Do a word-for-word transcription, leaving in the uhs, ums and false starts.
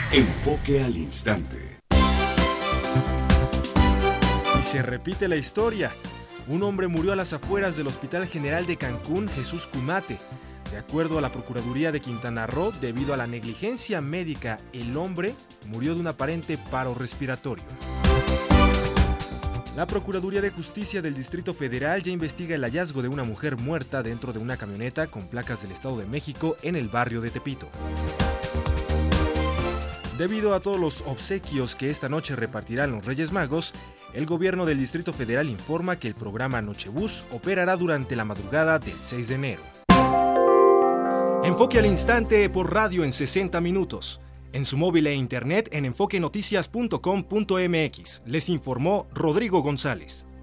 Enfoque al instante. Y se repite la historia. Un hombre murió a las afueras del Hospital General de Cancún, Jesús Cumate. De acuerdo a la Procuraduría de Quintana Roo, debido a la negligencia médica, el hombre murió de un aparente paro respiratorio. La Procuraduría de Justicia del Distrito Federal ya investiga el hallazgo de una mujer muerta dentro de una camioneta con placas del Estado de México en el barrio de Tepito. Debido a todos los obsequios que esta noche repartirán los Reyes Magos, el gobierno del Distrito Federal informa que el programa Nochebús operará durante la madrugada del seis de enero. Enfoque al instante por radio en sesenta minutos. En su móvil e internet en enfoque noticias punto com punto m x. Les informó Rodrigo González.